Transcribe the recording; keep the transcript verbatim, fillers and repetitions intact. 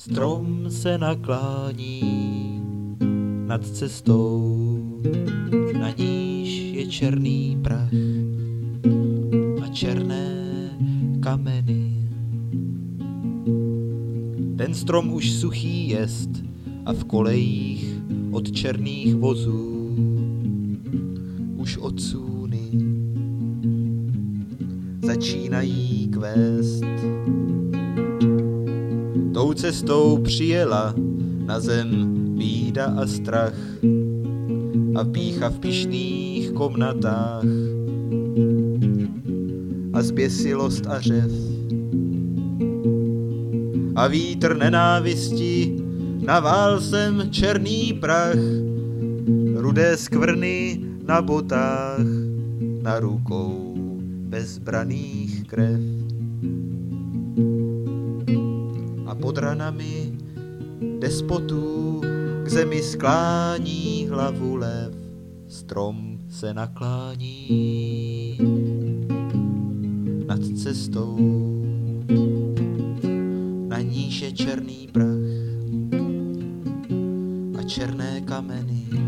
Strom se naklání nad cestou, na níž je černý prach a černé kameny. Ten strom už suchý jest a v kolejích od černých vozů už odsúny začínají kvést. Tou cestou přijela na zem bída a strach a pýcha v pyšných komnatách a zběsilost a řev a vítr nenávisti navál sem černý prach, rudé skvrny na botách, na rukou bezbraných krev. A pod ranami despotů k zemi sklání hlavu lev, strom se naklání nad cestou, na níž je černý prach a černé kameny.